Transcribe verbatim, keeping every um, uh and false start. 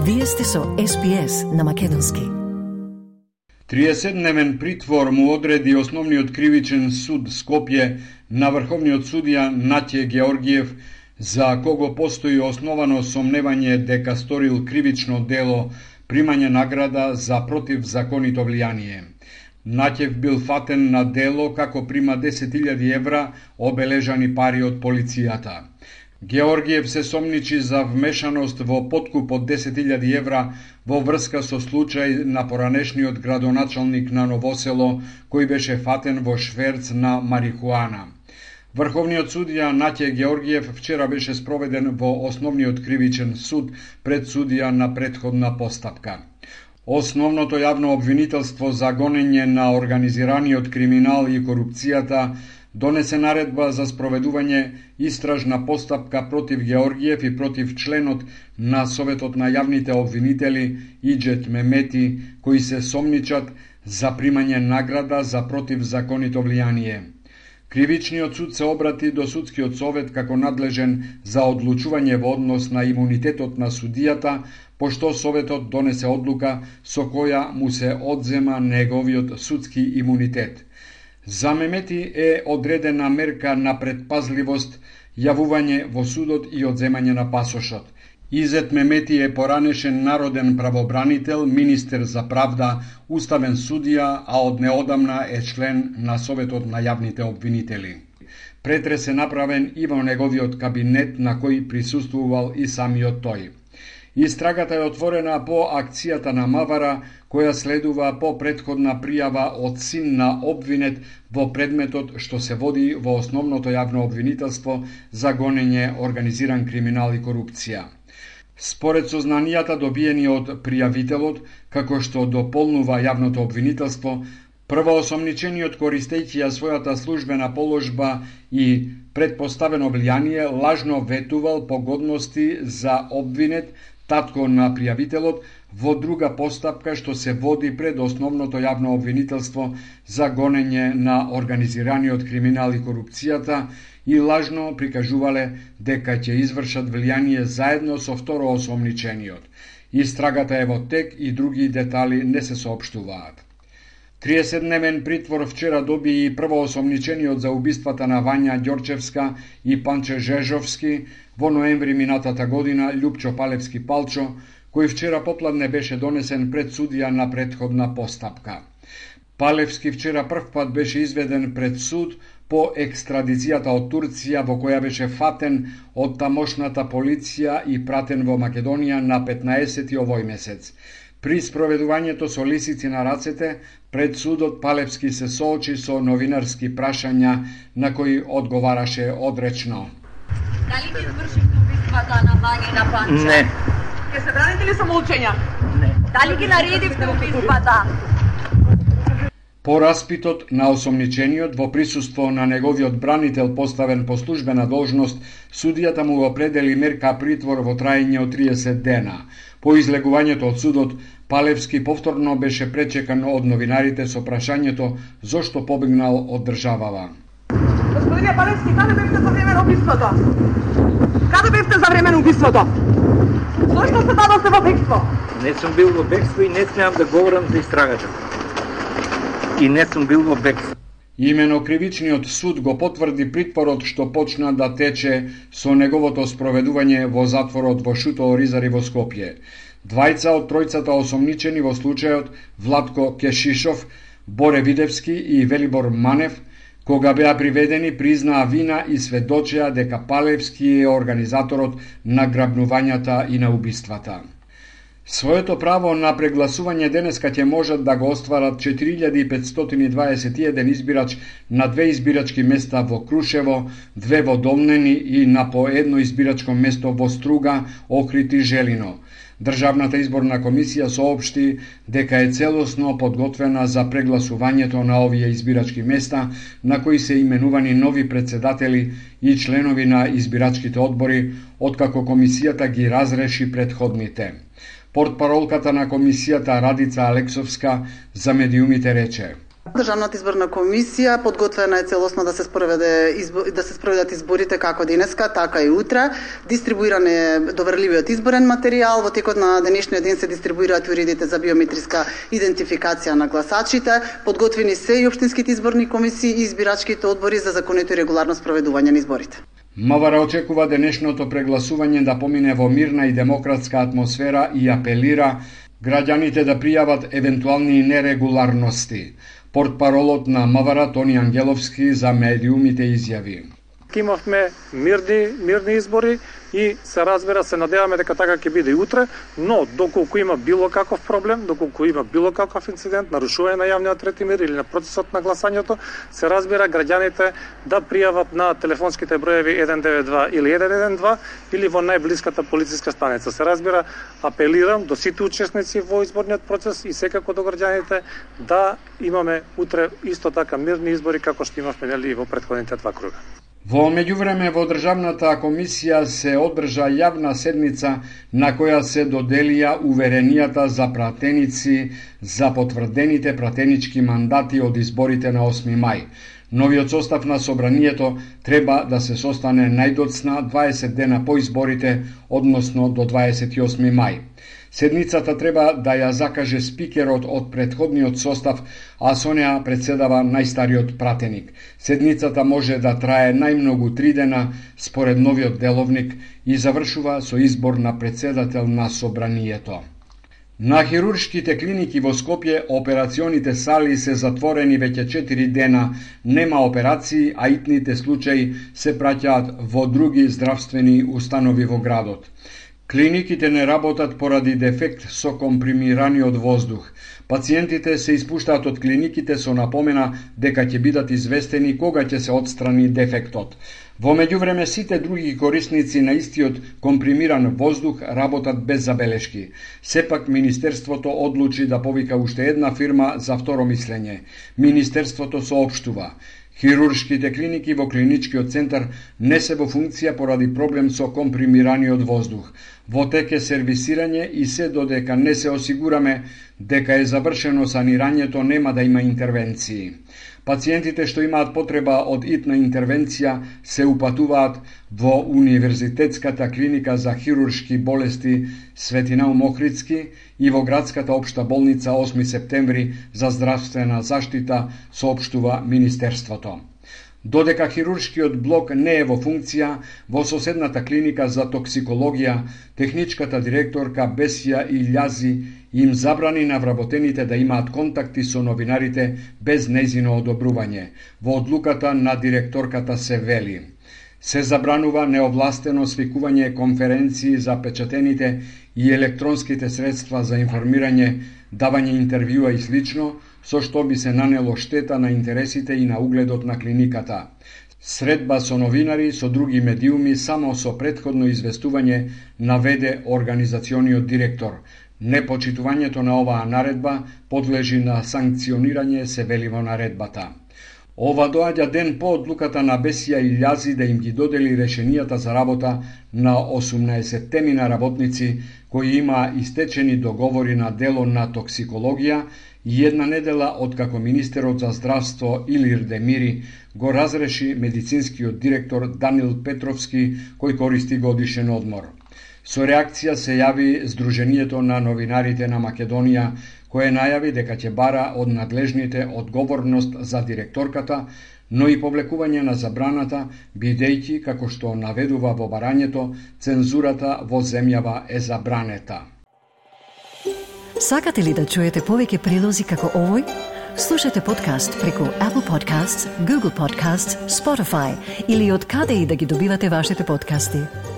Вие сте со Ес Би Ес на Македонски. триесетдневен притвор му одреди Основниот кривичен суд Скопје на врховниот судија Натје Георгиев, за кого постои основано сомневање дека сторил кривично дело примање награда за противзаконито влијание. Натјев бил фатен на дело како прима десет илјади евра обележани пари од полицијата. Георгиев се сомничи за вмешаност во подкуп од десет илјади евра во врска со случај на поранешниот градоначалник на Новосело, кој беше фатен во шверц на марихуана. Врховниот судија Натје Георгиев вчера беше спроведен во Основниот кривичен суд пред судија на претходна постапка. Основното јавно обвинителство за гонење на организираниот криминал и корупцијата донесе наредба за спроведување истражна постапка против Георгиев и против членот на Советот на јавните обвинители Иџет Мемети, кои се сомничат за примање награда за противзаконито влијание. Кривичниот суд се обрати до судскиот совет како надлежен за одлучување во однос на имунитетот на судијата, пошто советот донесе одлука со која му се одзема неговиот судски имунитет. За Мемети е одредена мерка на предпазливост, јавување во судот и одземање на пасошот. Изет Мемети е поранешен народен правобранител, министер за правда, уставен судија, а од неодамна е член на Советот на јавните обвинители. Претрес е направен и во неговиот кабинет, на кој присуствувал и самиот тој. Истрагата е отворена по акцијата на Мавара, која следува по претходна пријава од син на обвинет во предметот што се води во Основното јавно обвинителство за гонење, организиран криминал и корупција. Според сознанијата добиени од пријавителот, како што дополнува јавното обвинителство, првоосомничениот, користејќи ја својата службена положба и предпоставено влијание, лажно ветувал погодности за обвинет, татко на пријавителот, во друга постапка што се води пред Основното јавно обвинителство за гонење на организираниот криминал и корупцијата, и лажно прикажувале дека ќе извршат влијание заедно со второосомничениот. Истрагата е во тек и други детали не се соопштуваат. триесетдневен притвор вчера доби и првоосомничениот за убиствата на Вања Ѓорчевска и Панче Жежовски во ноември минатата година, Љупчо Палевски Палчо, кој вчера попладне беше донесен пред судија на претходна постапка. Палевски вчера првпат беше изведен пред суд по екстрадицијата од Турција, во која беше фатен од тамошната полиција и пратен во Македонија на петнаесети овој месец. При спроведувањето со лисици на рацете, пред судот Палевски се соочи со новинарски прашања на кои одговараше одречно. Дали ги извршивте убиствата на Вања и на Панче? Не. Ке се браните ли самоучења? Не. Дали ги наредивте убиствата? По распитот на осомничениот во присуство на неговиот бранител поставен по службена должност, судијата му определи мерка притвор во траење од триесет дена. По излегувањето од судот, Палевски повторно беше пречекан од новинарите со прашањето зошто побегнал од државава. Господине Палевски, каде бевте за време на убиството? Каде бевте за време на убиството? Зошто се дадоте во бегство? Не сум бил во бегство и не смеам да говорам за истрагата. И не сум бил во бегство. Имено Кривичниот суд го потврди притворот што почна да тече со неговото спроведување во затворот во Шуто Оризари во Скопје. Двајца од тројцата осомничени во случајот, Владко Кешишов, Боре Видевски и Велибор Манев, кога беа приведени, признаа вина и сведочеа дека Палевски е организаторот на грабнувањата и на убиствата. Своето право на прегласување денеска ќе можат да го остварат четири илјади петстотини дваесет и еден избирач на две избирачки места во Крушево, две во Долнени и на по едно избирачко место во Струга, Охрид и Желино. Државната изборна комисија соопшти дека е целосно подготвена за прегласувањето на овие избирачки места, на кои се именувани нови председатели и членови на избирачките одбори, откако комисијата ги разреши претходните. Портпаролката на комисијата Радица Алексовска за медиумите рече: Државната изборна комисија подготвена е целосно да се спроведе избор, да се спроведат изборите како денеска, така и утре. Дистрибуиран е доверливиот изборен материјал. Во текот на денешниот ден се дистрибуираат уредите за биометриска идентификација на гласачите. Подготвени се и општинските изборни комисии и избирачките одбори за законито и регуларно спроведување на изборите. Мавара очекува денешното прегласување да помине во мирна и демократска атмосфера и апелира граѓаните да пријават евентуални нерегуларности. Портпаролот на Мавара Тони Ангеловски за медиумите изјави: Имавме мирни, мирни избори и се разбира, се надеваме дека така ќе биде и утре, но доколку има било каков проблем, доколку има било каков инцидент, нарушување на јавниот ред и мир или на процесот на гласањето, се разбира граѓаните да пријават на телефонските броеви еден девет два или еден еден два или во најблиската полициска станица. Се разбира, апелирам до сите учесници во изборниот процес и секако до граѓаните да имаме утре исто така мирни избори како што имавме нели во претходните два круга. Во меѓувреме во Државната комисија се одржа јавна седница на која се доделија уверенијата за пратеници за потврдените пратенички мандати од изборите на осми мај. Новиот состав на собранието треба да се состане најдоцна дваесет дена по изборите, односно до дваесет и осми мај. Седницата треба да ја закаже спикерот од претходниот состав, а со неа председава најстариот пратеник. Седницата може да трае најмногу три дена според новиот деловник и завршува со избор на председател на собранието. На хируршките клиники во Скопје операционите сали се затворени веќе четири дена, нема операции, а итните случаи се праќаат во други здравствени установи во градот. Клиниките не работат поради дефект со компримираниот воздух. Пациентите се испуштаат од клиниките со напомена дека ќе бидат известени кога ќе се отстрани дефектот. Во меѓувреме сите други корисници на истиот компримиран воздух работат без забелешки. Сепак Министерството одлучи да повика уште една фирма за второ мислење. Министерството соопштува: хируршките клиники во клиничкиот центар не се во функција поради проблем со компримираниот воздух. Во тек е сервисирање и се додека не се осигураме дека е завршено санирањето, нема да има интервенции. Пациентите што имаат потреба од итна интервенција се упатуваат во Универзитетската клиника за хируршки болести Свети Наум Охридски и во градската општа болница осми септември за здравствена заштита, соопштува Министерството. Додека хируршкиот блок не е во функција, во соседната клиника за токсикологија, техничката директорка Бесија Илјази им забрани на вработените да имаат контакти со новинарите без нејзино одобрување. Во одлуката на директорката се вели: се забранува неовластено свикување конференции за печатените и електронските средства за информирање, давање интервјуа и слично, со што би се нанело штета на интересите и на угледот на клиниката. Средба со новинари, со други медиуми, само со претходно известување, наведе организациониот директор. Непочитувањето на оваа наредба подлежи на санкционирање, се вели во наредбата. Ова доаѓа ден по одлуката на Бесија Илјази да им ги додели решенијата за работа на осумнаесеттемина работници кои има истечени договори на дело на токсикологија и една недела откако министерот за здравство Илир Демири го разреши медицинскиот директор Данил Петровски, кој користи годишен одмор. Со реакција се јави Сдруженијето на новинарите на Македонија, кое најави дека ќе бара од надлежните одговорност за директорката, но и повлекување на забраната, бидејќи, како што наведува во барањето, цензурата во земјава е забранета. Сакате ли да чуете повеќе прилози како овој? Слушате подкаст преку Apple Podcasts, Google Podcasts, Spotify или од каде и да ги добивате вашите подкасти.